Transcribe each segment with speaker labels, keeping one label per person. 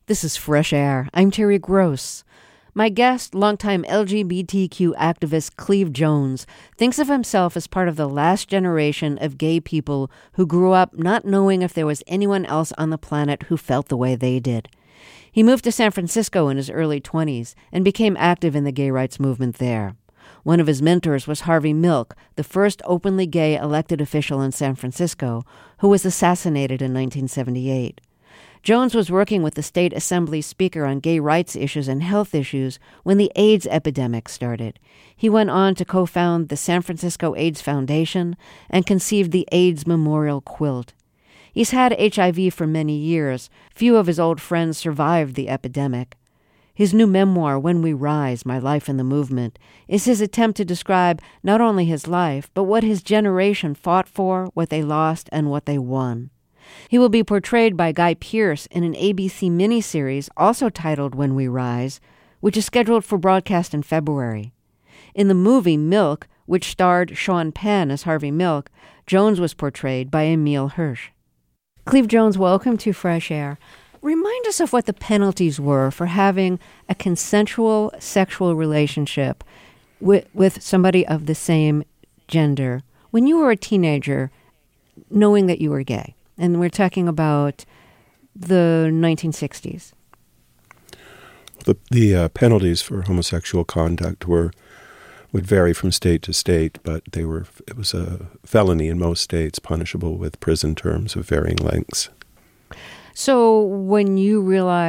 Speaker 1: This is Fresh Air. I'm Terry Gross. My guest, longtime LGBTQ activist Cleve Jones, thinks of himself as part of the last generation of gay people who grew up not knowing if there was anyone else on the planet who felt the way they did. He moved to San Francisco in his early 20s and became active in the gay rights movement there. One of his mentors was Harvey Milk, the first openly gay elected official in San Francisco, who was assassinated in 1978. Jones was working with the state assembly speaker on gay rights issues and health issues when the AIDS epidemic started. He went on to co-found the San Francisco AIDS Foundation and conceived the AIDS Memorial Quilt. He's had HIV for many years. Few of his old friends survived the epidemic. His new memoir, When We Rise, My Life in the Movement, is his attempt to describe not only his life, but what his generation fought for, what they lost, and what they won. He will be portrayed by Guy Pearce in an ABC miniseries also titled When We Rise, which is scheduled for broadcast in February. In the movie Milk, which starred Sean Penn as Harvey Milk, Jones was portrayed by Emile Hirsch. Cleve Jones, welcome to Fresh Air. Remind us of what the penalties were for having a consensual sexual relationship with somebody of the same gender when you were a teenager, knowing that you were gay. And we're talking about the 1960s.
Speaker 2: The penalties for homosexual conduct would vary from state to state, but it was a felony in most states, punishable with prison terms of varying lengths.
Speaker 1: So when you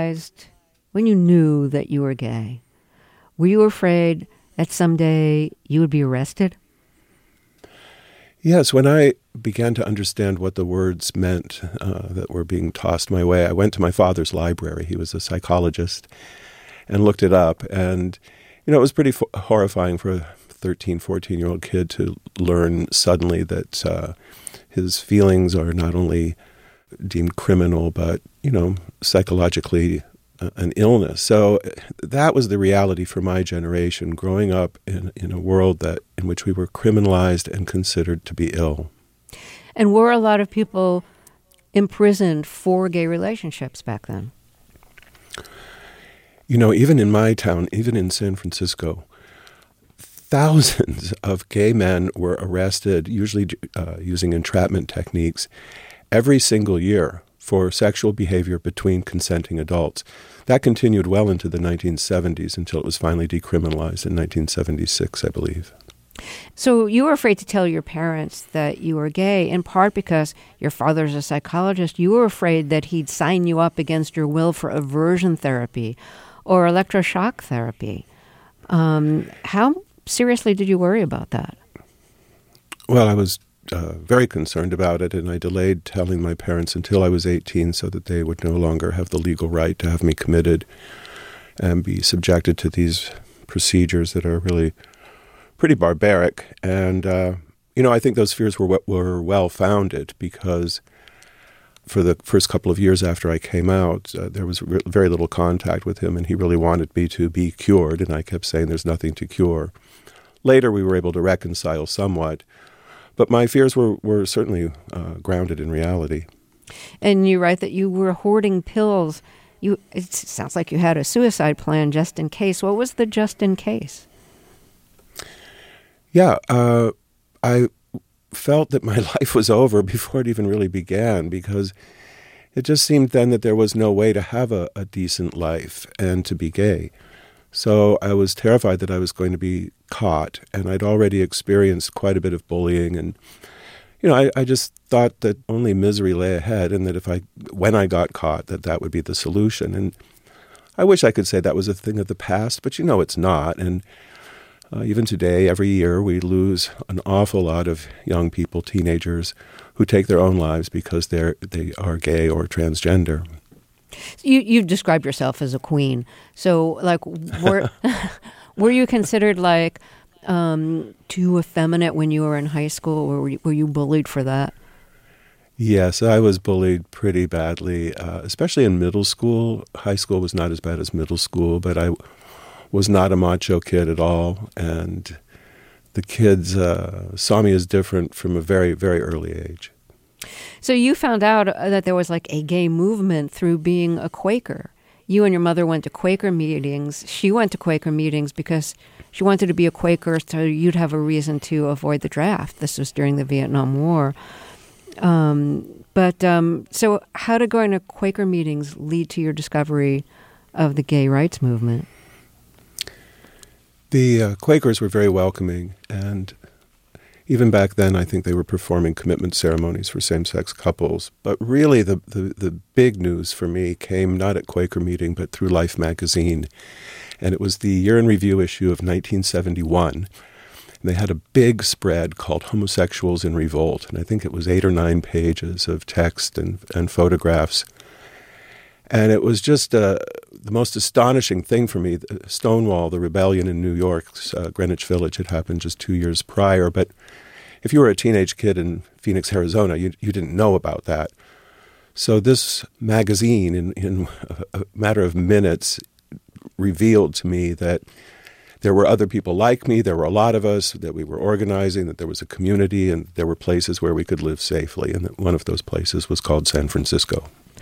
Speaker 1: knew that you were gay, were you afraid that someday you would be arrested?
Speaker 2: Yes, when I began to understand what the words meant that were being tossed my way, I went to my father's library. He was a psychologist, and looked it up. And, it was pretty horrifying for a 13, 14-year-old kid to learn suddenly that his feelings are not only deemed criminal, but, psychologically an illness. So that was the reality for my generation, growing up in a world in which we were criminalized and considered to be ill.
Speaker 1: And were a lot of people imprisoned for gay relationships back then?
Speaker 2: Even in my town, even in San Francisco, thousands of gay men were arrested, usually using entrapment techniques, every single year for sexual behavior between consenting adults. That continued well into the 1970s until it was finally decriminalized in 1976, I believe.
Speaker 1: So you were afraid to tell your parents that you were gay, in part because your father's a psychologist. You were afraid that he'd sign you up against your will for aversion therapy or electroshock therapy. How seriously did you worry about that?
Speaker 2: Well, I was very concerned about it, and I delayed telling my parents until I was 18 so that they would no longer have the legal right to have me committed and be subjected to these procedures that are really pretty barbaric. And, I think those fears were well-founded because for the first couple of years after I came out, there was very little contact with him, and he really wanted me to be cured, and I kept saying there's nothing to cure. Later, we were able to reconcile somewhat, but my fears were certainly grounded in reality.
Speaker 1: And you write that you were hoarding pills. It sounds like you had a suicide plan just in case. What was the just in case?
Speaker 2: Yeah, I felt that my life was over before it even really began, because it just seemed then that there was no way to have a decent life and to be gay. So I was terrified that I was going to be caught, and I'd already experienced quite a bit of bullying, and I just thought that only misery lay ahead, and that when I got caught, that would be the solution. And I wish I could say that was a thing of the past, but it's not. And even today, every year, we lose an awful lot of young people, teenagers, who take their own lives because they are gay or transgender.
Speaker 1: You've described yourself as a queen. So, were you considered too effeminate when you were in high school, or were you bullied for that?
Speaker 2: Yes, I was bullied pretty badly, especially in middle school. High school was not as bad as middle school, but I was not a macho kid at all, and the kids saw me as different from a very, very early age.
Speaker 1: So you found out that there was a gay movement through being a Quaker. you and your mother went to Quaker meetings. She went to Quaker meetings because she wanted to be a Quaker so you'd have a reason to avoid the draft. This was during the Vietnam War. So how did going to Quaker meetings lead to your discovery of the gay rights movement?
Speaker 2: The Quakers were very welcoming, and even back then I think they were performing commitment ceremonies for same-sex couples. But really the big news for me came not at Quaker meeting but through Life magazine. And it was the Year in Review issue of 1971. And they had a big spread called Homosexuals in Revolt, and I think it was 8 or 9 pages of text and photographs. And it was just the most astonishing thing for me. Stonewall, the rebellion in New York's Greenwich Village, had happened just 2 years prior. But if you were a teenage kid in Phoenix, Arizona, you didn't know about that. So this magazine, in a matter of minutes, revealed to me that there were other people like me, there were a lot of us, that we were organizing, that there was a community, and there were places where we could live safely. And that one of those places was called San Francisco.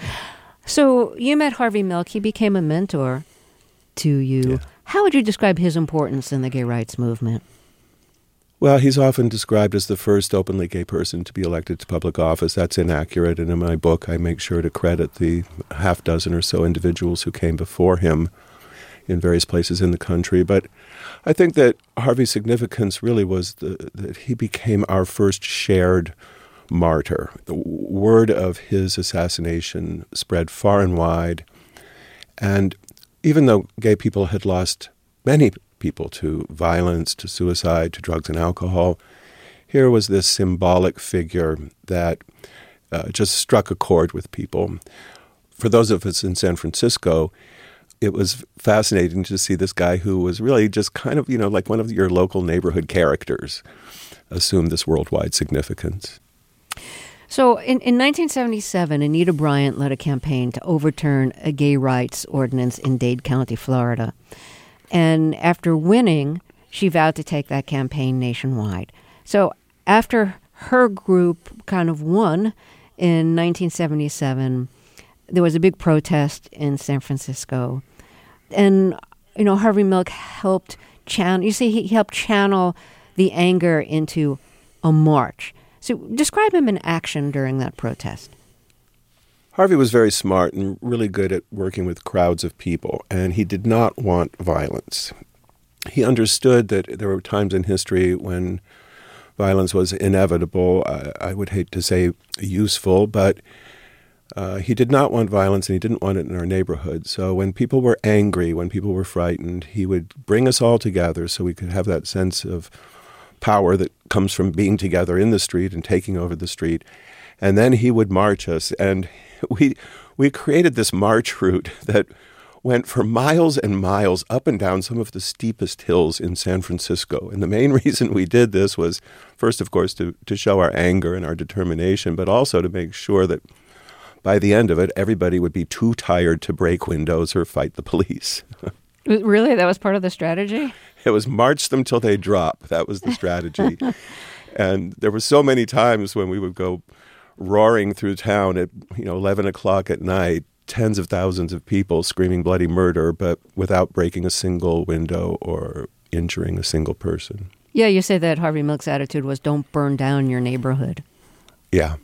Speaker 1: So you met Harvey Milk. He became a mentor to you. Yeah. How would you describe his importance in the gay rights movement?
Speaker 2: Well, he's often described as the first openly gay person to be elected to public office. That's inaccurate, and in my book I make sure to credit the half dozen or so individuals who came before him in various places in the country. But I think that Harvey's significance really was that he became our first shared martyr. The word of his assassination spread far and wide. And even though gay people had lost many people to violence, to suicide, to drugs and alcohol, here was this symbolic figure that just struck a chord with people. For those of us in San Francisco, it was fascinating to see this guy who was really just kind of, like one of your local neighborhood characters assume this worldwide significance.
Speaker 1: So in 1977, Anita Bryant led a campaign to overturn a gay rights ordinance in Dade County, Florida. And after winning, she vowed to take that campaign nationwide. So after her group kind of won in 1977, there was a big protest in San Francisco. And, Harvey Milk helped he helped channel the anger into a march. So describe him in action during that protest.
Speaker 2: Harvey was very smart and really good at working with crowds of people, and he did not want violence. He understood that there were times in history when violence was inevitable. I would hate to say useful, but he did not want violence, and he didn't want it in our neighborhood. So when people were angry, when people were frightened, he would bring us all together so we could have that sense of power that comes from being together in the street and taking over the street. And then he would march us. And we created this march route that went for miles and miles up and down some of the steepest hills in San Francisco. And the main reason we did this was, first, of course, to show our anger and our determination, but also to make sure that by the end of it, everybody would be too tired to break windows or fight the police.
Speaker 1: Really? That was part of the strategy?
Speaker 2: It was march them till they drop. That was the strategy. And there were so many times when we would go roaring through town at 11 o'clock at night, tens of thousands of people screaming bloody murder, but without breaking a single window or injuring a single person.
Speaker 1: Yeah, you say that Harvey Milk's attitude was don't burn down your neighborhood.
Speaker 2: Yeah.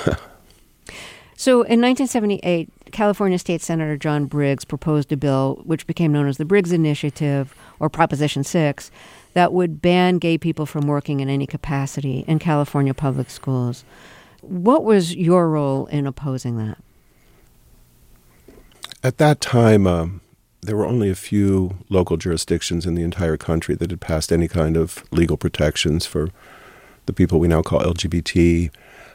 Speaker 1: So in 1978, California State Senator John Briggs proposed a bill which became known as the Briggs Initiative, or Proposition 6, that would ban gay people from working in any capacity in California public schools. What was your role in opposing that?
Speaker 2: At that time, there were only a few local jurisdictions in the entire country that had passed any kind of legal protections for the people we now call LGBT.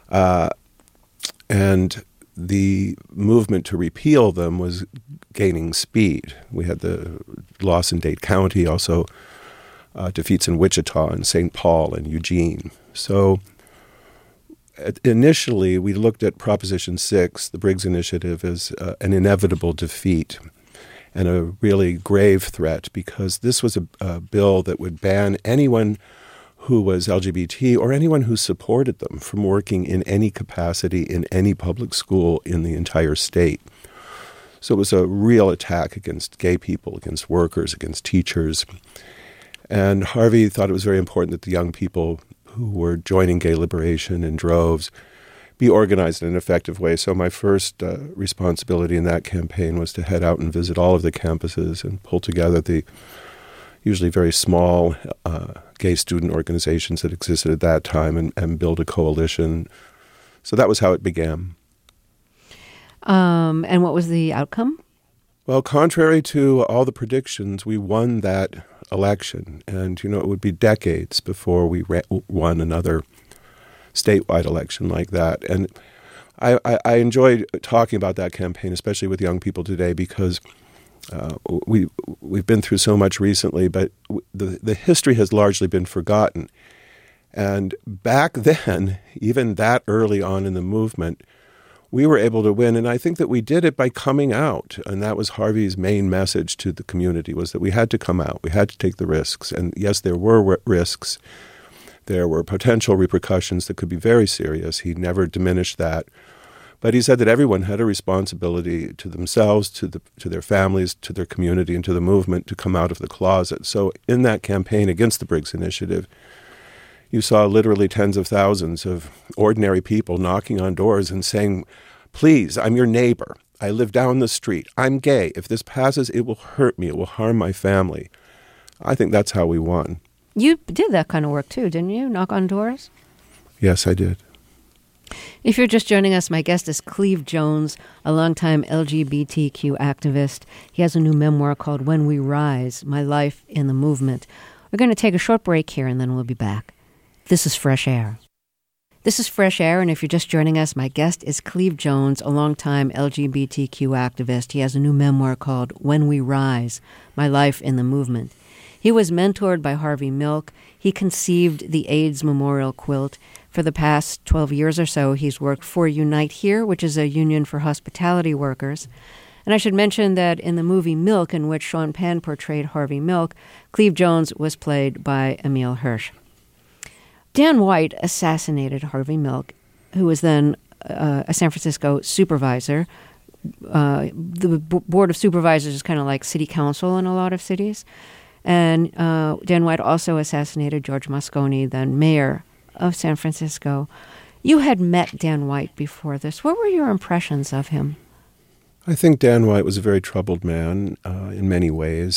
Speaker 2: And the movement to repeal them was gaining speed. We had the loss in Dade County, also defeats in Wichita and St. Paul and Eugene. So initially, we looked at Proposition 6, the Briggs Initiative, as an inevitable defeat and a really grave threat, because this was a bill that would ban anyone who was LGBT or anyone who supported them from working in any capacity in any public school in the entire state. So it was a real attack against gay people, against workers, against teachers. And Harvey thought it was very important that the young people who were joining gay liberation in droves be organized in an effective way. So my first responsibility in that campaign was to head out and visit all of the campuses and pull together the usually very small gay student organizations that existed at that time and build a coalition. So that was how it began.
Speaker 1: And what was the outcome?
Speaker 2: Well, contrary to all the predictions, we won that election. And, it would be decades before we won another statewide election like that. And I enjoyed talking about that campaign, especially with young people today, because we've been through so much recently, but the history has largely been forgotten. And back then, even that early on in the movement, we were able to win. And I think that we did it by coming out. And that was Harvey's main message to the community, was that we had to come out. We had to take the risks. And yes, there were risks. There were potential repercussions that could be very serious. He never diminished that. But he said that everyone had a responsibility to themselves, to their families, to their community, and to the movement to come out of the closet. So in that campaign against the Briggs Initiative, you saw literally tens of thousands of ordinary people knocking on doors and saying, please, I'm your neighbor. I live down the street. I'm gay. If this passes, it will hurt me. It will harm my family. I think that's how we won.
Speaker 1: You did that kind of work too, didn't you? Knock on doors?
Speaker 2: Yes, I did.
Speaker 1: If you're just joining us, my guest is Cleve Jones, a longtime LGBTQ activist. He has a new memoir called When We Rise, My Life in the Movement. We're going to take a short break here, and then we'll be back. This is Fresh Air. This is Fresh Air, and if you're just joining us, my guest is Cleve Jones, a longtime LGBTQ activist. He has a new memoir called When We Rise, My Life in the Movement. He was mentored by Harvey Milk. He conceived the AIDS Memorial Quilt. For the past 12 years or so, he's worked for Unite Here, which is a union for hospitality workers. And I should mention that in the movie Milk, in which Sean Penn portrayed Harvey Milk, Cleve Jones was played by Emile Hirsch. Dan White assassinated Harvey Milk, who was then a San Francisco supervisor. The Board of Supervisors is kind of like city council in a lot of cities. And Dan White also assassinated George Moscone, then mayor of San Francisco. You had met Dan White before this. What were your impressions of him?
Speaker 2: I think Dan White was a very troubled man in many ways.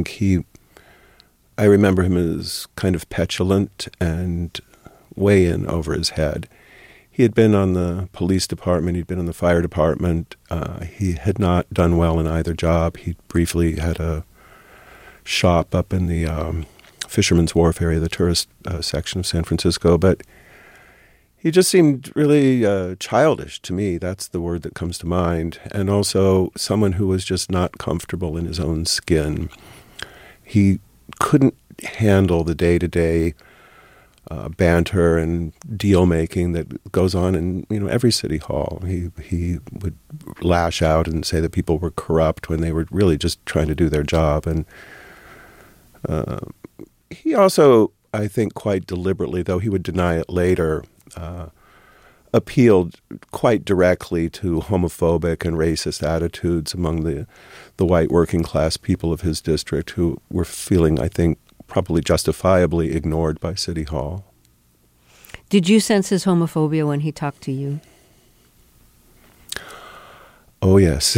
Speaker 2: I remember him as kind of petulant and way in over his head. He had been on the police department. He'd been on the fire department. He had not done well in either job. He briefly had a shop up in the Fisherman's Wharf area, the tourist section of San Francisco. But he just seemed really childish to me. That's the word that comes to mind. And also someone who was just not comfortable in his own skin. He couldn't handle the day-to-day banter and deal-making that goes on in every city hall. He would lash out and say that people were corrupt when they were really just trying to do their job. And he also, I think quite deliberately, though he would deny it later, appealed quite directly to homophobic and racist attitudes among the white working class people of his district who were feeling, I think, probably justifiably ignored by City Hall.
Speaker 1: Did you sense his homophobia when he talked to you?
Speaker 2: Oh, yes.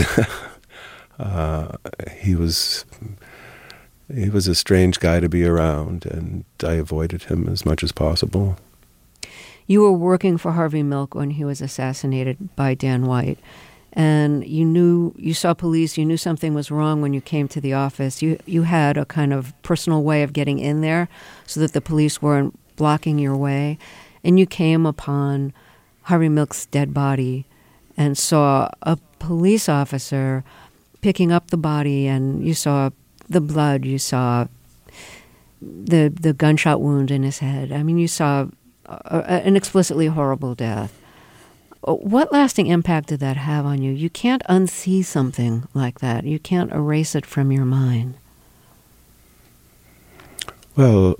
Speaker 2: He was a strange guy to be around, and I avoided him as much as possible.
Speaker 1: You were working for Harvey Milk when he was assassinated by Dan White, and you saw police, you knew something was wrong when you came to the office. You had a kind of personal way of getting in there so that the police weren't blocking your way, and you came upon Harvey Milk's dead body and saw a police officer picking up the body, and you saw the blood, you saw the gunshot wound in his head. I mean, you saw an explicitly horrible death. What lasting impact did that have on you? You can't unsee something like that. You can't erase it from your mind.
Speaker 2: Well,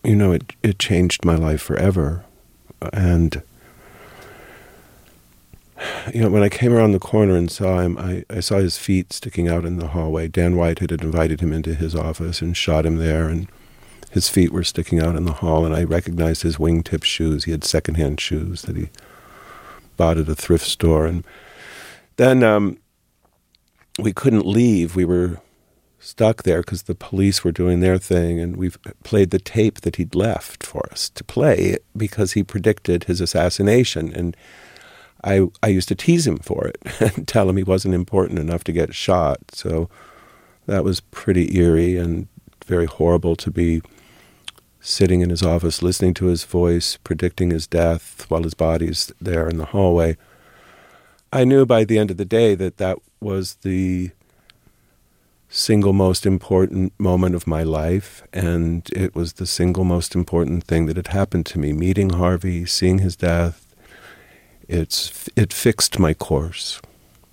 Speaker 2: it changed my life forever. And when I came around the corner and saw him, I saw his feet sticking out in the hallway. Dan Whitehead had invited him into his office and shot him there, and his feet were sticking out in the hall, and I recognized his wingtip shoes. He had secondhand shoes that he bought at a thrift store. And then we couldn't leave. We were stuck there because the police were doing their thing, and we played the tape that he'd left for us to play because he predicted his assassination. And I used to tease him for it and tell him he wasn't important enough to get shot. So that was pretty eerie and very horrible to be sitting in his office, listening to his voice, predicting his death while his body's there in the hallway. I knew by the end of the day that that was the single most important moment of my life, and it was the single most important thing that had happened to me. Meeting Harvey, seeing his death, it fixed my course.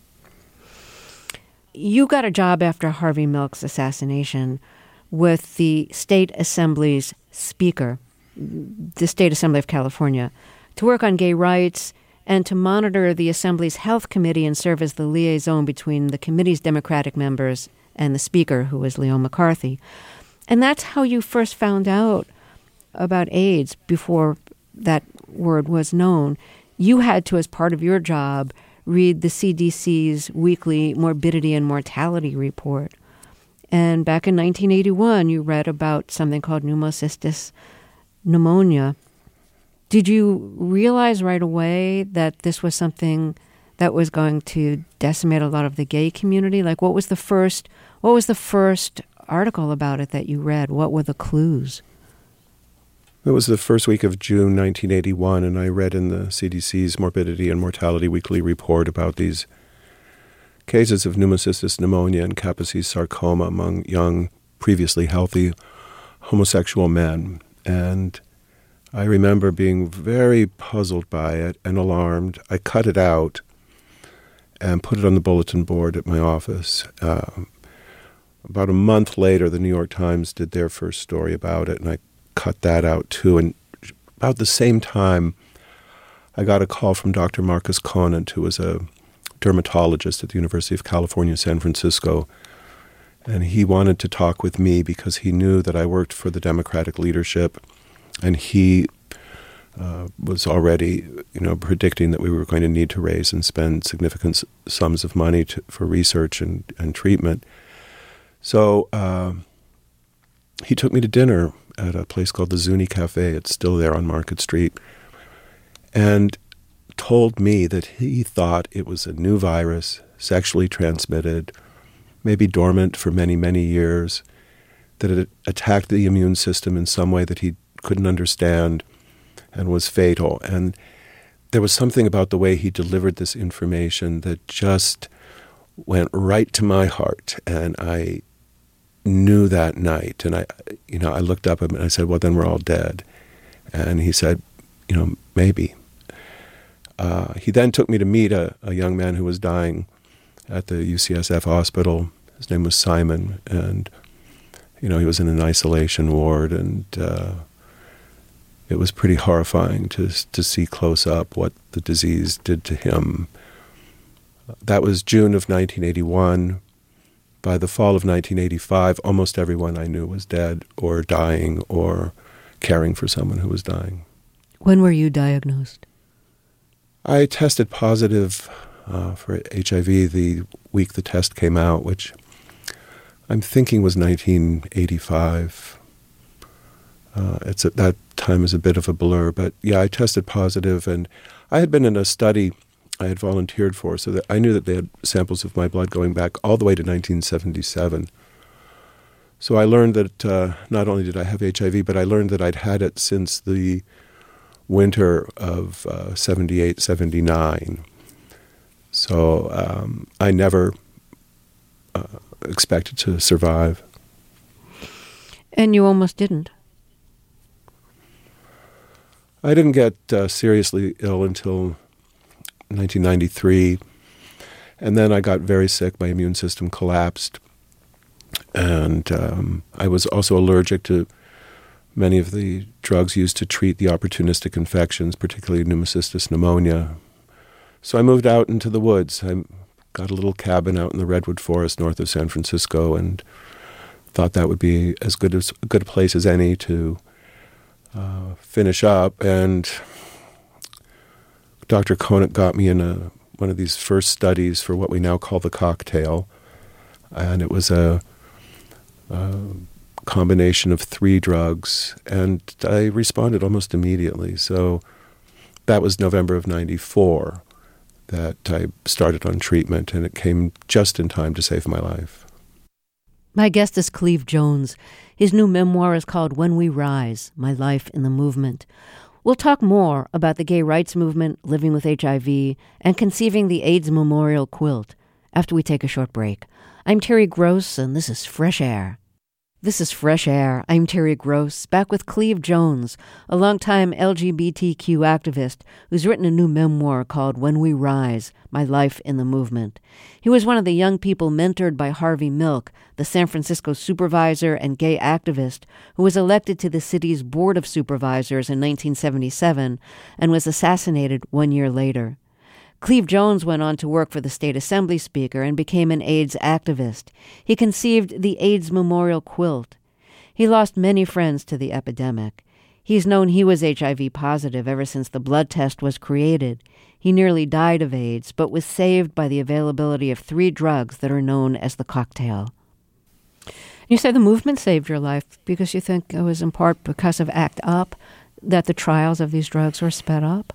Speaker 1: You got a job after Harvey Milk's assassination with the State Assembly's Speaker, the State Assembly of California, to work on gay rights and to monitor the Assembly's Health Committee and serve as the liaison between the committee's Democratic members and the Speaker, who was Leo McCarthy. And that's how you first found out about AIDS before that word was known. You had to, as part of your job, read the CDC's weekly morbidity and mortality report. And back in 1981, you read about something called pneumocystis pneumonia. Did you realize right away that this was something that was going to decimate a lot of the gay community? Like, what was the first article about it that you read? What were the clues?
Speaker 2: It was the first week of June 1981, and I read in the CDC's Morbidity and Mortality Weekly Report about these cases of pneumocystis pneumonia and Kaposi's sarcoma among young, previously healthy homosexual men. And I remember being very puzzled by it and alarmed. I cut it out and put it on the bulletin board at my office. About a month later, the New York Times did their first story about it, and I cut that out too. And about the same time, I got a call from Dr. Marcus Conant, who was a dermatologist at the University of California, San Francisco. And he wanted to talk with me because he knew that I worked for the Democratic leadership, and he was already, predicting that we were going to need to raise and spend significant sums of money for research and treatment. So he took me to dinner at a place called the Zuni Cafe. It's still there on Market Street. And told me that he thought it was a new virus, sexually transmitted, maybe dormant for many, many years, that it attacked the immune system in some way that he couldn't understand and was fatal. And there was something about the way he delivered this information that just went right to my heart. And I knew that night. And I looked up at him and I said, well, then we're all dead. And he said, maybe. He then took me to meet a young man who was dying at the UCSF hospital. His name was Simon, and he was in an isolation ward, and it was pretty horrifying to see close up what the disease did to him. That was June of 1981. By the fall of 1985, almost everyone I knew was dead or dying or caring for someone who was dying.
Speaker 1: When were you diagnosed?
Speaker 2: I tested positive for HIV the week the test came out, which I'm thinking was 1985. It's at that time is a bit of a blur, but yeah, I tested positive, and I had been in a study I had volunteered for, so that I knew that they had samples of my blood going back all the way to 1977. So I learned that not only did I have HIV, but I learned that I'd had it since the winter of 78, 79. So I never expected to survive.
Speaker 1: And you almost didn't.
Speaker 2: I didn't get seriously ill until 1993, and then I got very sick. My immune system collapsed, and I was also allergic to many of the drugs used to treat the opportunistic infections, particularly pneumocystis pneumonia. So I moved out into the woods. I got a little cabin out in the redwood forest north of San Francisco and thought that would be as good a place as any to finish up. And Dr. Conant got me in one of these first studies for what we now call the cocktail. And it was a combination of 3 drugs, and I responded almost immediately. So that was November of '94 that I started on treatment, and it came just in time to save my life.
Speaker 1: My guest is Cleve Jones. His new memoir is called When We Rise, My Life in the Movement. We'll talk more about the gay rights movement, living with HIV, and conceiving the AIDS Memorial Quilt after we take a short break. I'm Terry Gross, and this is Fresh Air. This is Fresh Air. I'm Terry Gross, back with Cleve Jones, a longtime LGBTQ activist who's written a new memoir called When We Rise, My Life in the Movement. He was one of the young people mentored by Harvey Milk, the San Francisco supervisor and gay activist who was elected to the city's Board of Supervisors in 1977 and was assassinated 1 year later. Cleve Jones went on to work for the state assembly speaker and became an AIDS activist. He conceived the AIDS Memorial Quilt. He lost many friends to the epidemic. He's known he was HIV positive ever since the blood test was created. He nearly died of AIDS, but was saved by the availability of 3 drugs that are known as the cocktail. You say the movement saved your life because you think it was in part because of ACT UP that the trials of these drugs were sped up?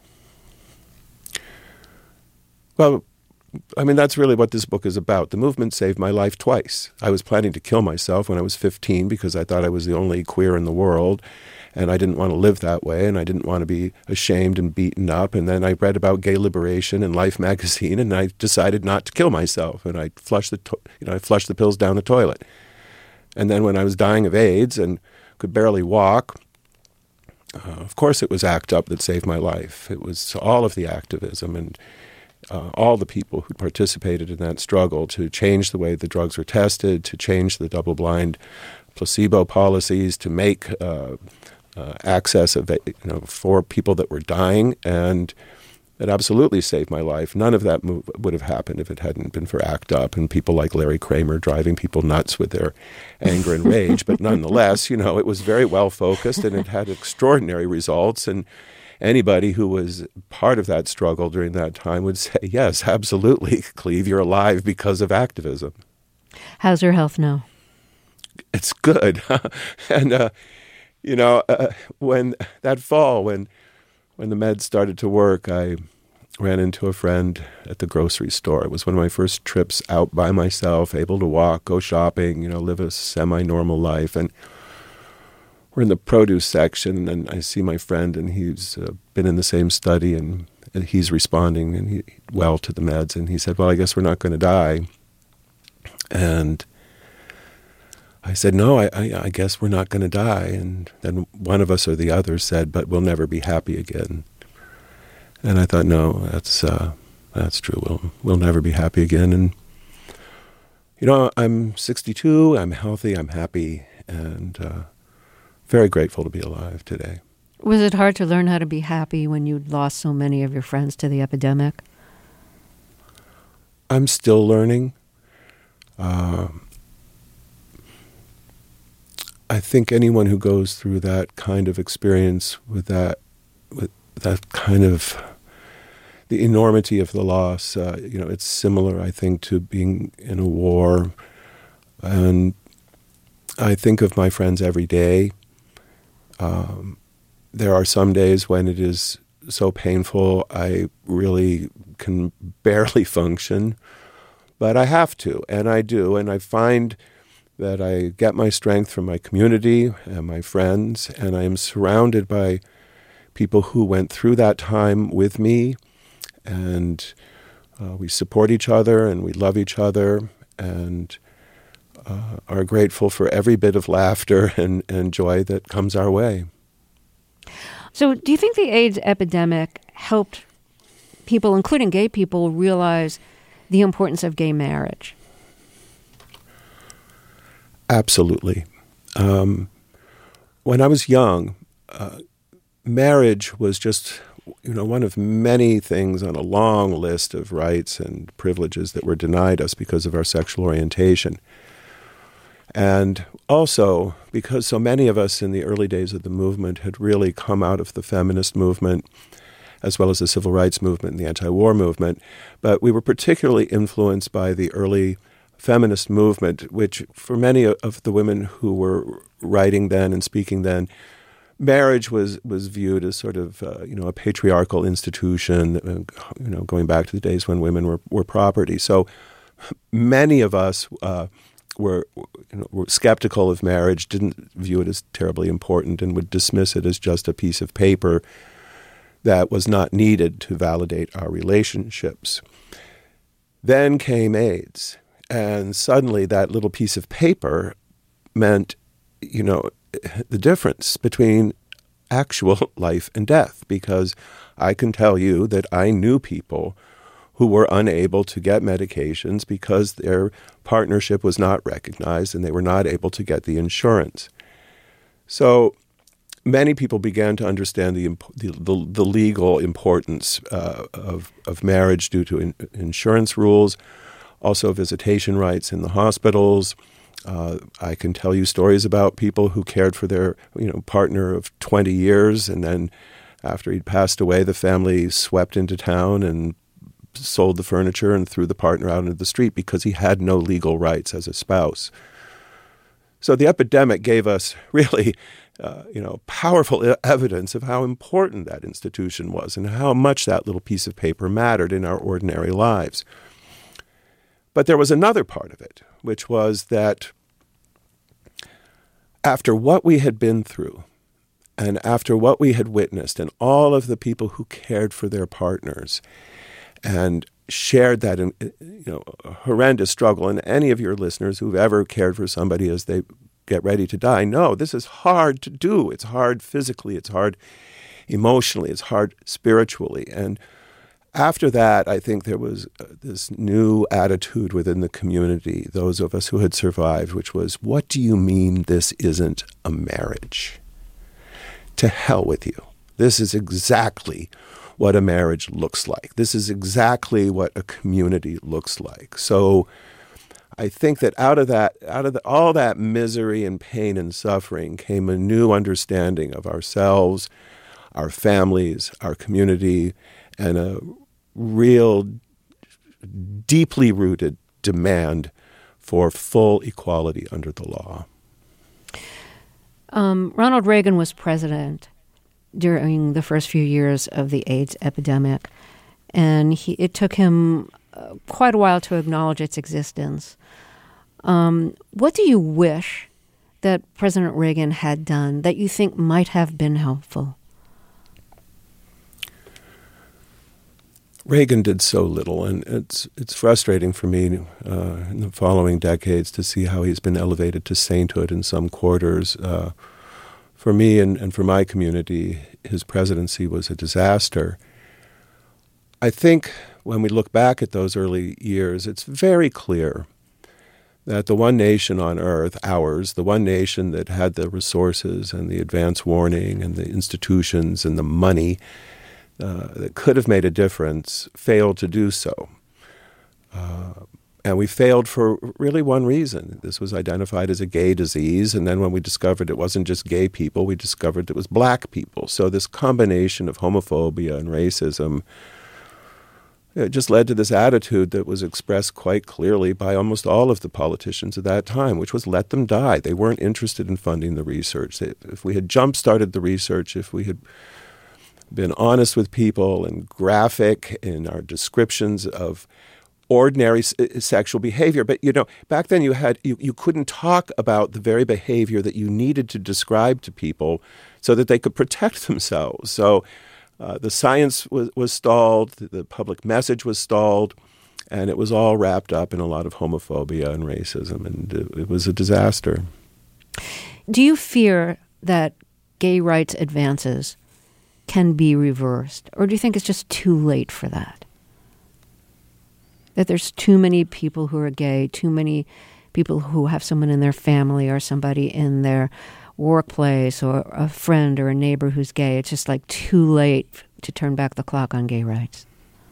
Speaker 2: Well, I mean, that's really what this book is about. The movement saved my life twice. I was planning to kill myself when I was 15 because I thought I was the only queer in the world, and I didn't want to live that way, and I didn't want to be ashamed and beaten up. And then I read about gay liberation in Life magazine, and I decided not to kill myself, and I flushed the pills down the toilet. And then when I was dying of AIDS and could barely walk, of course it was ACT UP that saved my life. It was all of the activism and all the people who participated in that struggle to change the way the drugs were tested, to change the double-blind placebo policies, to make access for people that were dying, and it absolutely saved my life. None of that would have happened if it hadn't been for ACT UP and people like Larry Kramer driving people nuts with their anger and rage. But nonetheless, it was very well focused and it had extraordinary results. And anybody who was part of that struggle during that time would say, yes, absolutely, Cleve, you're alive because of activism.
Speaker 1: How's your health now?
Speaker 2: It's good. And, when that fall, when the meds started to work, I ran into a friend at the grocery store. It was one of my first trips out by myself, able to walk, go shopping, live a semi-normal life. And we're in the produce section, and I see my friend, and he's been in the same study, and he's responding well to the meds. And he said, well, I guess we're not going to die. And I said, no, I guess we're not going to die. And then one of us or the other said, but we'll never be happy again. And I thought, no, that's true. We'll never be happy again. And, I'm 62, I'm healthy, I'm happy, and very grateful to be alive today.
Speaker 1: Was it hard to learn how to be happy when you'd lost so many of your friends to the epidemic?
Speaker 2: I'm still learning. I think anyone who goes through that kind of experience with that kind of the enormity of the loss, it's similar, I think, to being in a war. And I think of my friends every day. There are some days when it is so painful I really can barely function, but I have to, and I do, and I find that I get my strength from my community and my friends, and I am surrounded by people who went through that time with me, and we support each other and we love each other and are grateful for every bit of laughter and joy that comes our way.
Speaker 1: So do you think the AIDS epidemic helped people, including gay people, realize the importance of gay marriage?
Speaker 2: Absolutely. When I was young, marriage was just one of many things on a long list of rights and privileges that were denied us because of our sexual orientation. And also because so many of us in the early days of the movement had really come out of the feminist movement, as well as the civil rights movement and the anti-war movement. But we were particularly influenced by the early feminist movement, which for many of the women who were writing then and speaking then, marriage was viewed as sort of, a patriarchal institution, going back to the days when women were property. So many of us were skeptical of marriage, didn't view it as terribly important, and would dismiss it as just a piece of paper that was not needed to validate our relationships. Then came AIDS, and suddenly that little piece of paper meant, the difference between actual life and death, because I can tell you that I knew people who were unable to get medications because their partnership was not recognized and they were not able to get the insurance. So many people began to understand the legal importance of marriage due to insurance rules, also visitation rights in the hospitals. I can tell you stories about people who cared for their partner of 20 years, and then after he'd passed away, the family swept into town and sold the furniture and threw the partner out into the street because he had no legal rights as a spouse. So the epidemic gave us really powerful evidence of how important that institution was and how much that little piece of paper mattered in our ordinary lives. But there was another part of it, which was that after what we had been through and after what we had witnessed and all of the people who cared for their partners and shared that horrendous struggle, and any of your listeners who've ever cared for somebody as they get ready to die know this is hard to do. It's hard physically, it's hard emotionally, it's hard spiritually. And after that, I think there was this new attitude within the community, those of us who had survived, which was, what do you mean this isn't a marriage? To hell with you. This is exactly what a marriage looks like. This is exactly what a community looks like. So I think that out of all that misery and pain and suffering came a new understanding of ourselves, our families, our community, and a real deeply rooted demand for full equality under the law.
Speaker 1: Ronald Reagan was president during the first few years of the AIDS epidemic, and it took him quite a while to acknowledge its existence. What do you wish that President Reagan had done that you think might have been helpful?
Speaker 2: Reagan did so little, and it's frustrating for me in the following decades to see how he's been elevated to sainthood in some quarters. For me and for my community, his presidency was a disaster. I think when we look back at those early years, it's very clear that the one nation on earth, ours, the one nation that had the resources and the advance warning and the institutions and the money that could have made a difference, failed to do so. And we failed for really one reason. This was identified as a gay disease, and then when we discovered it wasn't just gay people, we discovered it was black people. So this combination of homophobia and racism just led to this attitude that was expressed quite clearly by almost all of the politicians at that time, which was let them die. They weren't interested in funding the research. If we had jump-started the research, if we had been honest with people and graphic in our descriptions of ordinary sexual behavior. But, back then you couldn't talk about the very behavior that you needed to describe to people so that they could protect themselves. So the science was stalled, the public message was stalled, and it was all wrapped up in a lot of homophobia and racism, and it was a disaster.
Speaker 1: Do you fear that gay rights advances can be reversed, or do you think it's just too late for that? That there's too many people who are gay, too many people who have someone in their family or somebody in their workplace or a friend or a neighbor who's gay. It's just like too late to turn back the clock on gay rights?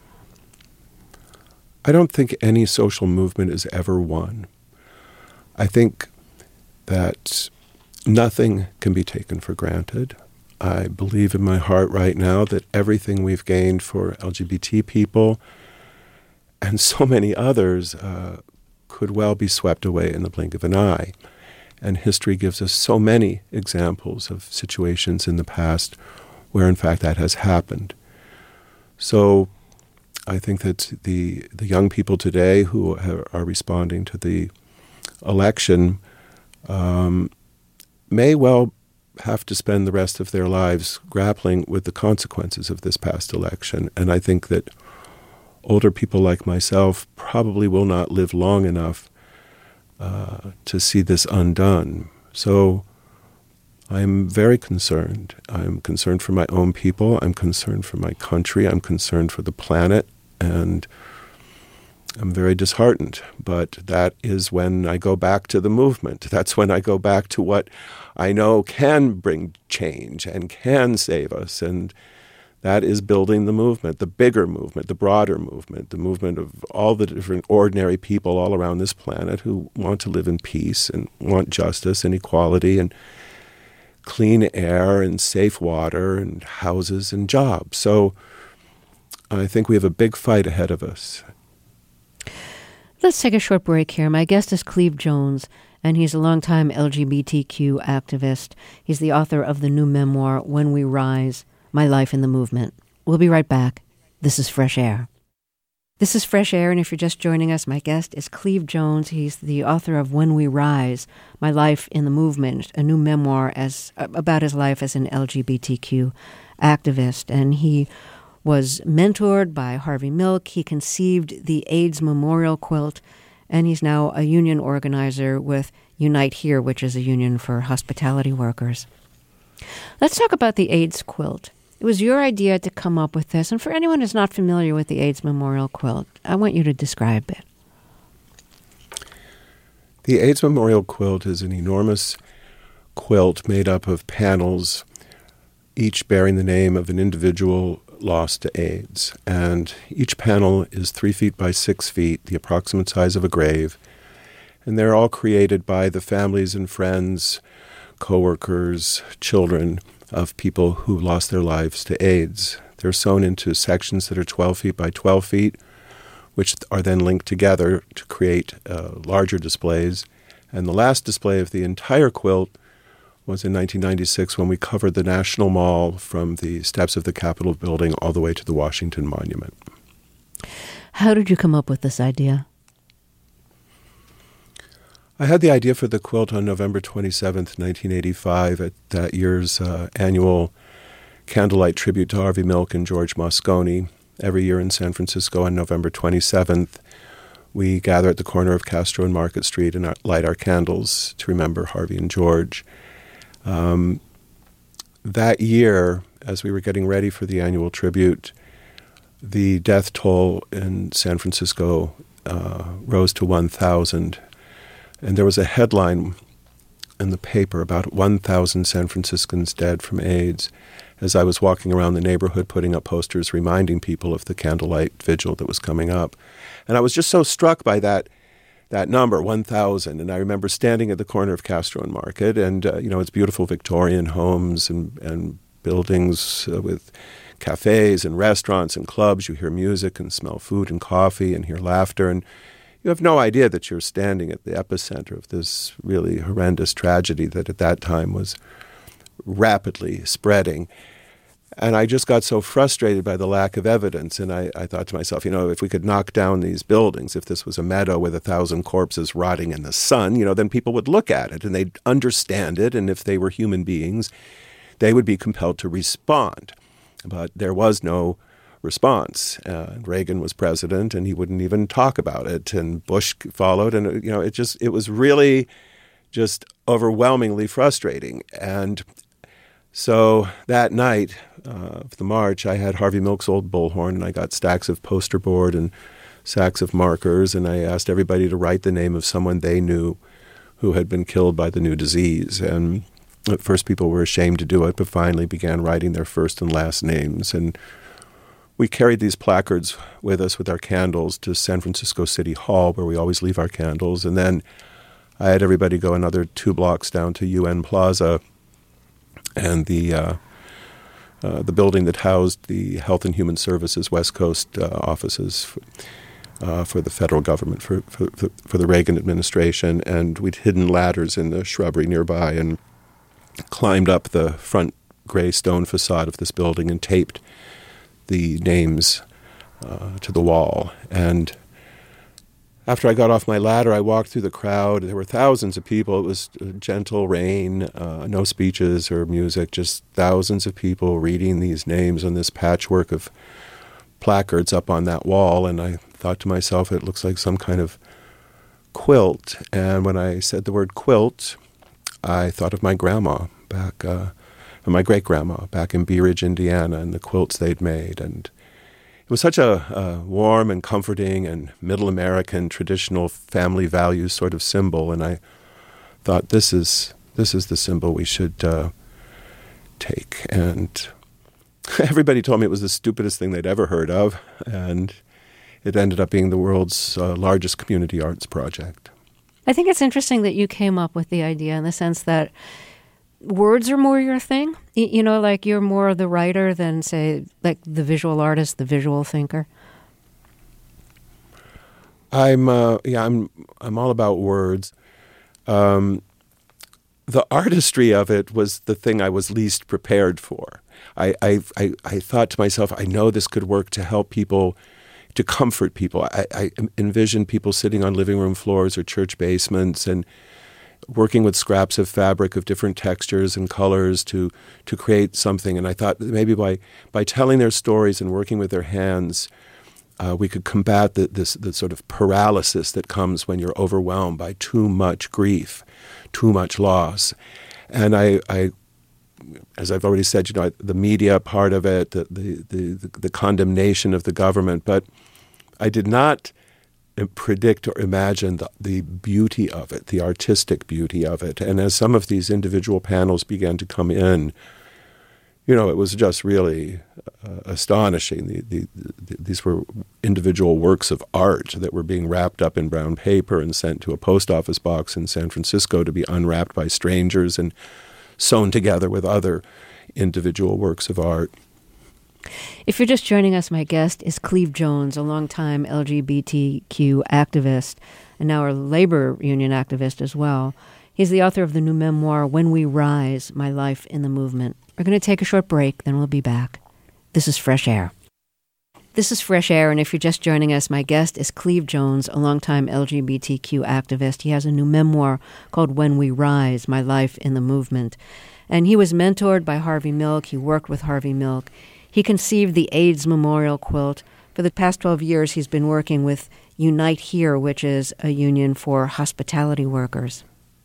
Speaker 2: I don't think any social movement is ever won. I think that nothing can be taken for granted. I believe in my heart right now that everything we've gained for LGBT people and so many others could well be swept away in the blink of an eye. And history gives us so many examples of situations in the past where, in fact, that has happened. So I think that the young people today who are responding to the election may well have to spend the rest of their lives grappling with the consequences of this past election. And I think that older people like myself probably will not live long enough to see this undone. So I'm very concerned. I'm concerned for my own people. I'm concerned for my country. I'm concerned for the planet. And I'm very disheartened. But that is when I go back to the movement. That's when I go back to what I know can bring change and can save us. And that is building the movement, the bigger movement, the broader movement, the movement of all the different ordinary people all around this planet who want to live in peace and want justice and equality and clean air and safe water and houses and jobs. So I think we have a big fight ahead of us.
Speaker 1: Let's take a short break here. My guest is Cleve Jones, and he's a longtime LGBTQ activist. He's the author of the new memoir, When We Rise, My Life in the Movement. We'll be right back. This is Fresh Air. This is Fresh Air, and if you're just joining us, my guest is Cleve Jones. He's the author of When We Rise, My Life in the Movement, a new memoir about his life as an LGBTQ activist. And he was mentored by Harvey Milk. He conceived the AIDS Memorial Quilt, and he's now a union organizer with Unite Here, which is a union for hospitality workers. Let's talk about the AIDS quilt. It was your idea to come up with this, and for anyone who's not familiar with the AIDS Memorial Quilt, I want you to describe it.
Speaker 2: The AIDS Memorial Quilt is an enormous quilt made up of panels, each bearing the name of an individual lost to AIDS. And each panel is 3 feet by 6 feet, the approximate size of a grave. And they're all created by the families and friends, co-workers, children of people who lost their lives to AIDS. They're sewn into sections that are 12 feet by 12 feet, which are then linked together to create larger displays. And the last display of the entire quilt was in 1996 when we covered the National Mall from the steps of the Capitol building all the way to the Washington Monument.
Speaker 1: How did you come up with this idea?
Speaker 2: I had the idea for the quilt on November 27th, 1985, at that year's annual candlelight tribute to Harvey Milk and George Moscone. Every year in San Francisco on November 27th, we gather at the corner of Castro and Market Street and light our candles to remember Harvey and George. That year, as we were getting ready for the annual tribute, the death toll in San Francisco rose to 1,000. And there was a headline in the paper about 1,000 San Franciscans dead from AIDS as I was walking around the neighborhood putting up posters reminding people of the candlelight vigil that was coming up. And I was just so struck by that number, 1,000. And I remember standing at the corner of Castro and Market, and it's beautiful Victorian homes and buildings with cafes and restaurants and clubs. You hear music and smell food and coffee and hear laughter, and you have no idea that you're standing at the epicenter of this really horrendous tragedy that at that time was rapidly spreading. And I just got so frustrated by the lack of evidence, and I thought to myself, if we could knock down these buildings, if this was a meadow with 1,000 corpses rotting in the sun, then people would look at it and they'd understand it, and if they were human beings, they would be compelled to respond. But there was no response. Reagan was president, and he wouldn't even talk about it, and Bush followed, and it was really just overwhelmingly frustrating. And so that night of the march, I had Harvey Milk's old bullhorn, and I got stacks of poster board and sacks of markers, and I asked everybody to write the name of someone they knew who had been killed by the new disease. And at first people were ashamed to do it, but finally began writing their first and last names. And we carried these placards with us with our candles to San Francisco City Hall, where we always leave our candles. And then I had everybody go another 2 blocks down to UN Plaza and the building that housed the Health and Human Services West Coast offices for the federal government, for the Reagan administration. And we'd hidden ladders in the shrubbery nearby and climbed up the front gray stone facade of this building and taped the names to the wall. And after I got off my ladder, I walked through the crowd. There were thousands of people. It was gentle rain, no speeches or music, just thousands of people reading these names on this patchwork of placards up on that wall. And I thought to myself, it looks like some kind of quilt. And when I said the word quilt, I thought of my grandma back, my great-grandma back in Bee Ridge, Indiana, and the quilts they'd made. And it was such a warm and comforting and middle American traditional family values sort of symbol. And I thought, this is the symbol we should take. And everybody told me it was the stupidest thing they'd ever heard of. And it ended up being the world's largest community arts project.
Speaker 1: I think it's interesting that you came up with the idea in the sense that words are more your thing. You know, like you're more the writer than, say, like the visual artist, the visual thinker.
Speaker 2: I'm all about words. The artistry of it was the thing I was least prepared for. I thought to myself, I know this could work to help people, to comfort people. I envisioned people sitting on living room floors or church basements and working with scraps of fabric of different textures and colors to create something. And I thought that maybe by telling their stories and working with their hands, we could combat the sort of paralysis that comes when you're overwhelmed by too much grief, too much loss. And I as I've already said, the media part of it, the condemnation of the government, but I did not predict or imagine the beauty of it, the artistic beauty of it. And as some of these individual panels began to come in, it was just really astonishing. These were individual works of art that were being wrapped up in brown paper and sent to a post office box in San Francisco to be unwrapped by strangers and sewn together with other individual works of art.
Speaker 1: If you're just joining us, my guest is Cleve Jones, a longtime LGBTQ activist and now a labor union activist as well. He's the author of the new memoir, When We Rise, My Life in the Movement. We're going to take a short break, then we'll be back. This is Fresh Air. This is Fresh Air, and if you're just joining us, my guest is Cleve Jones, a longtime LGBTQ activist. He has a new memoir called When We Rise, My Life in the Movement. And he was mentored by Harvey Milk. He worked with Harvey Milk. He conceived the AIDS Memorial Quilt. For the past 12 years, he's been working with Unite Here, which is a union for hospitality workers.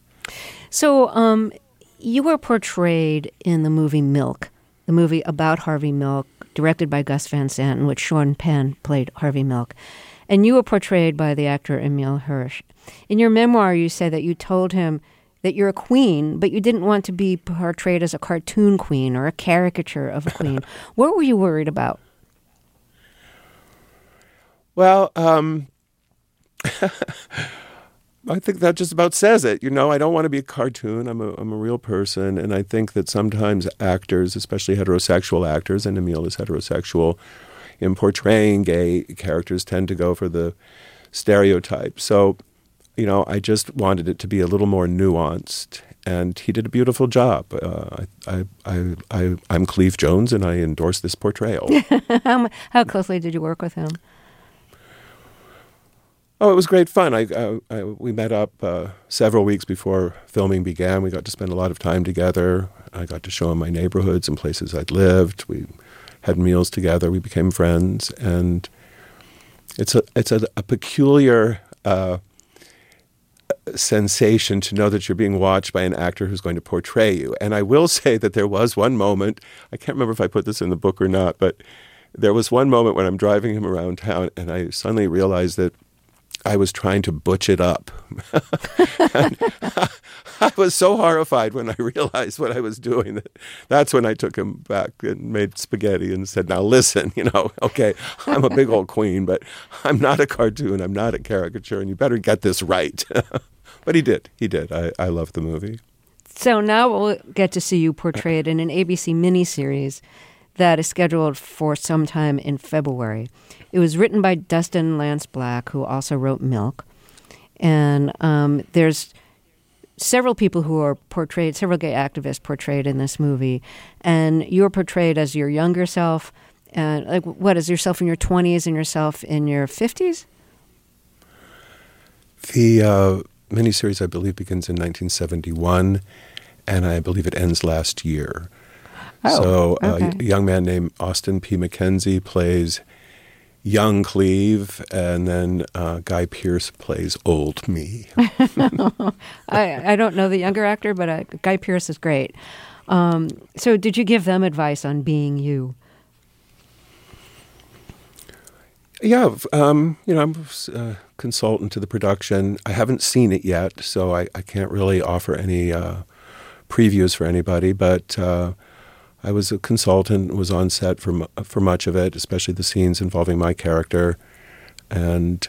Speaker 1: So you were portrayed in the movie Milk, the movie about Harvey Milk, directed by Gus Van Sant, in which Sean Penn played Harvey Milk. And you were portrayed by the actor Emile Hirsch. In your memoir, you say that you told him that you're a queen, but you didn't want to be portrayed as a cartoon queen or a caricature of a queen. What were you worried about?
Speaker 2: Well, I think that just about says it. I don't want to be a cartoon. I'm a real person, and I think that sometimes actors, especially heterosexual actors, and Emile is heterosexual, in portraying gay characters tend to go for the stereotype. So, I just wanted it to be a little more nuanced, and he did a beautiful job. I'm Cleve Jones, and I endorse this portrayal.
Speaker 1: How closely did you work with him?
Speaker 2: Oh, it was great fun. We met up several weeks before filming began. We got to spend a lot of time together. I got to show him my neighborhoods and places I'd lived. We had meals together. We became friends, and it's a peculiar sensation to know that you're being watched by an actor who's going to portray you. And I will say that there was one moment, I can't remember if I put this in the book or not, but there was one moment when I'm driving him around town and I suddenly realized that I was trying to butch it up. And I was so horrified when I realized what I was doing. That's when I took him back and made spaghetti and said, now listen, okay, I'm a big old queen, but I'm not a cartoon. I'm not a caricature, and you better get this right. But he did. I love the movie.
Speaker 1: So now we'll get to see you portrayed in an ABC miniseries that is scheduled for sometime in February. It was written by Dustin Lance Black, who also wrote Milk. And there's several people who are portrayed, several gay activists portrayed in this movie. And you're portrayed as your younger self. And what is yourself in your 20s and yourself in your 50s?
Speaker 2: The miniseries, I believe, begins in 1971, and I believe it ends last year.
Speaker 1: Oh, okay.
Speaker 2: A young man named Austin P. McKenzie plays young Cleve, and then Guy Pearce plays old me.
Speaker 1: I don't know the younger actor, but Guy Pearce is great. So did you give them advice on being you?
Speaker 2: Yeah, I'm a consultant to the production. I haven't seen it yet, so I can't really offer any previews for anybody, but I was a consultant, was on set for much of it, especially the scenes involving my character, and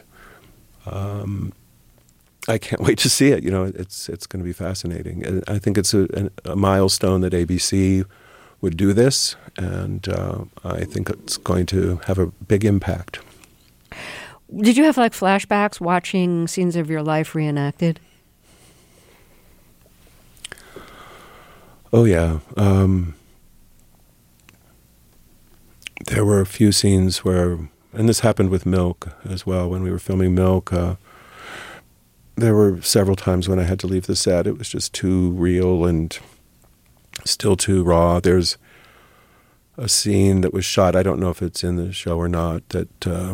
Speaker 2: I can't wait to see it. It's going to be fascinating. And I think it's a milestone that ABC would do this, and I think it's going to have a big impact.
Speaker 1: Did you have flashbacks watching scenes of your life reenacted?
Speaker 2: Oh yeah. There were a few scenes where, and this happened with Milk as well, when we were filming Milk, there were several times when I had to leave the set. It was just too real and still too raw. There's a scene that was shot, I don't know if it's in the show or not, that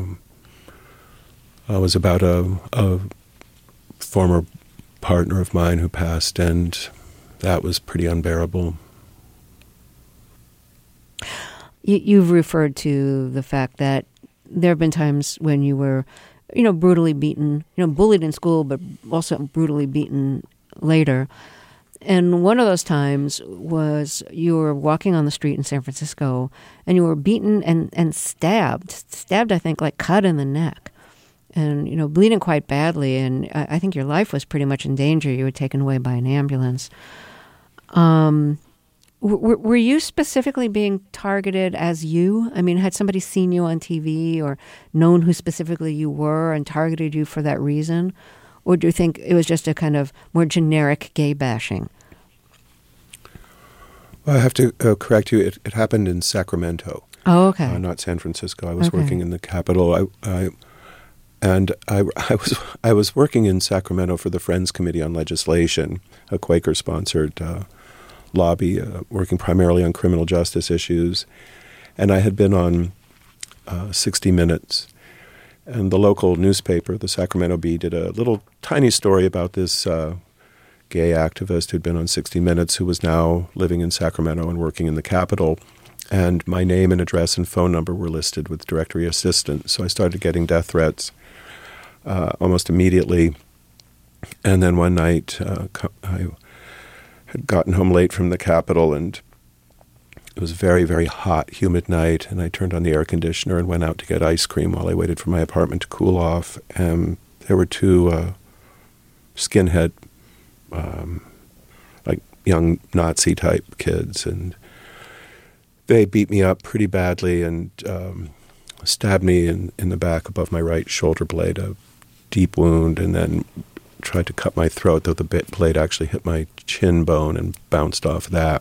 Speaker 2: was about a former partner of mine who passed, and that was pretty unbearable.
Speaker 1: You've referred to the fact that there have been times when you were, brutally beaten, bullied in school, but also brutally beaten later. And one of those times was you were walking on the street in San Francisco, and you were beaten and stabbed, I think, cut in the neck. And, bleeding quite badly. And I think your life was pretty much in danger. You were taken away by an ambulance. Were you specifically being targeted as you? I mean, had somebody seen you on TV or known who specifically you were and targeted you for that reason? Or do you think it was just a kind of more generic gay bashing?
Speaker 2: Well, I have to correct you. It happened in Sacramento.
Speaker 1: Oh, okay.
Speaker 2: Not San Francisco. I was working in the capital. I was working in Sacramento for the Friends Committee on Legislation, a Quaker-sponsored lobby, working primarily on criminal justice issues. And I had been on 60 Minutes. And the local newspaper, the Sacramento Bee, did a little tiny story about this gay activist who'd been on 60 Minutes, who was now living in Sacramento and working in the Capitol. And my name and address and phone number were listed with directory assistant. So I started getting death threats almost immediately. And then one night, I had gotten home late from the Capitol, and it was a very, very hot, humid night, and I turned on the air conditioner and went out to get ice cream while I waited for my apartment to cool off. And there were two skinhead, young Nazi-type kids, and they beat me up pretty badly and stabbed me in the back above my right shoulder blade, a deep wound, and then tried to cut my throat, though the blade actually hit my chin bone and bounced off that.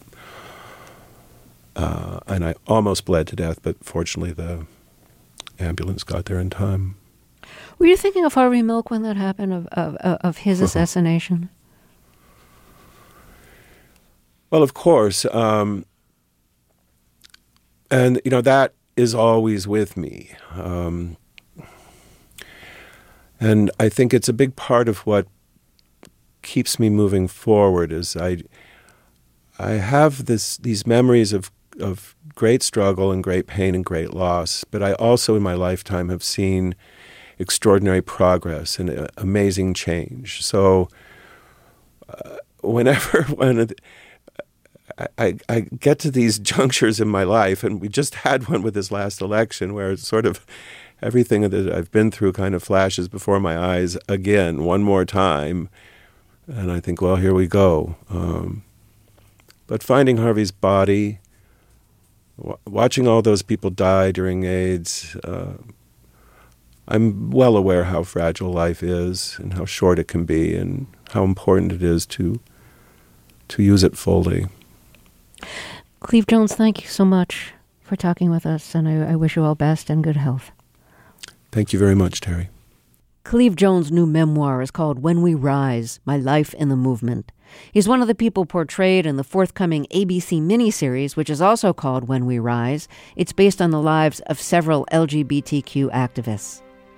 Speaker 2: And I almost bled to death, but fortunately the ambulance got there in time.
Speaker 1: Were you thinking of Harvey Milk when that happened, of his assassination?
Speaker 2: Well, of course. And, that is always with me. And I think it's a big part of what keeps me moving forward is I have these memories of great struggle and great pain and great loss, but I also in my lifetime have seen extraordinary progress and amazing change. So whenever when I get to these junctures in my life, and we just had one with this last election where it's sort of everything that I've been through kind of flashes before my eyes again, one more time. And I think, well, here we go. But finding Harvey's body, watching all those people die during AIDS, I'm well aware how fragile life is and how short it can be and how important it is to use it fully.
Speaker 1: Cleve Jones, thank you so much for talking with us, and I wish you all best and good health.
Speaker 2: Thank you very much, Terry.
Speaker 1: Cleve Jones' new memoir is called When We Rise, My Life in the Movement. He's one of the people portrayed in the forthcoming ABC miniseries, which is also called When We Rise. It's based on the lives of several LGBTQ activists.